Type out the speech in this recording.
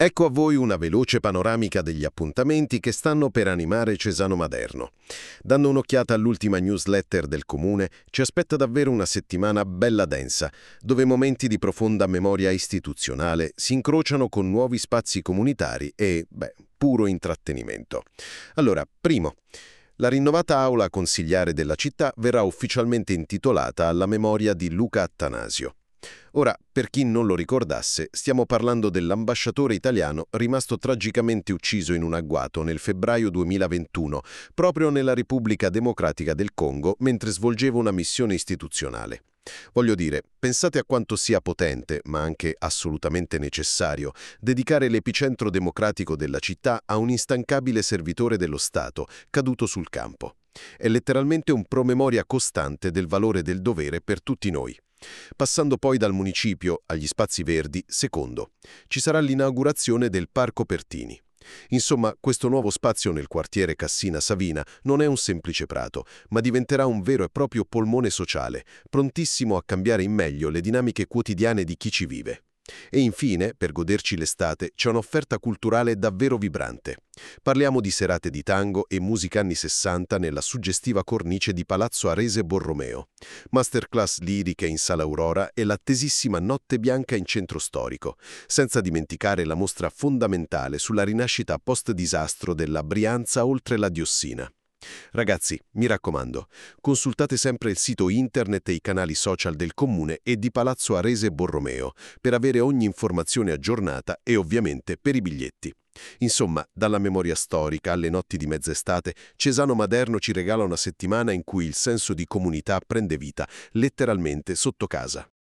Ecco a voi una veloce panoramica degli appuntamenti che stanno per animare Cesano Maderno. Dando un'occhiata all'ultima newsletter del Comune, ci aspetta davvero una settimana bella densa, dove momenti di profonda memoria istituzionale si incrociano con nuovi spazi comunitari e, puro intrattenimento. Allora, primo, la rinnovata aula consigliare della città verrà ufficialmente intitolata alla memoria di Luca Attanasio. Ora, per chi non lo ricordasse, stiamo parlando dell'ambasciatore italiano rimasto tragicamente ucciso in un agguato nel febbraio 2021, proprio nella Repubblica Democratica del Congo, mentre svolgeva una missione istituzionale. Voglio dire, pensate a quanto sia potente, ma anche assolutamente necessario, dedicare l'epicentro democratico della città a un instancabile servitore dello Stato, caduto sul campo. È letteralmente un promemoria costante del valore del dovere per tutti noi. Passando poi dal municipio agli spazi verdi, secondo, ci sarà l'inaugurazione del Parco Pertini. Insomma, questo nuovo spazio nel quartiere Cassina Savina non è un semplice prato, ma diventerà un vero e proprio polmone sociale, prontissimo a cambiare in meglio le dinamiche quotidiane di chi ci vive. E infine, per goderci l'estate, c'è un'offerta culturale davvero vibrante. Parliamo di serate di tango e musica anni 60 nella suggestiva cornice di Palazzo Arese Borromeo, masterclass liriche in Sala Aurora e l'attesissima Notte Bianca in centro storico, senza dimenticare la mostra fondamentale sulla rinascita post-disastro della Brianza oltre la Diossina. Ragazzi, mi raccomando, consultate sempre il sito internet e i canali social del Comune e di Palazzo Arese Borromeo per avere ogni informazione aggiornata e ovviamente per i biglietti. Insomma, dalla memoria storica alle notti di mezz'estate, Cesano Maderno ci regala una settimana in cui il senso di comunità prende vita, letteralmente sotto casa.